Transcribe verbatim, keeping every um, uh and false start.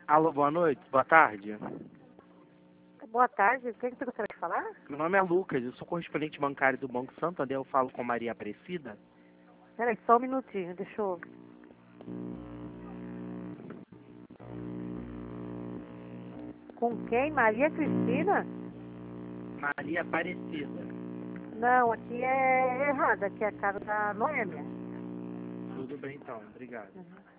Alô, boa noite, boa tarde. Boa tarde, quem que você gostaria de falar? Meu nome é Lucas, eu sou correspondente bancário do Banco Santander, eu falo com Maria Aparecida. Peraí, só um minutinho, deixa eu... Com quem? Maria Cristina? Maria Aparecida. Não, aqui é errado, aqui é a casa da Noêmia. Tudo bem então, obrigado. Uhum.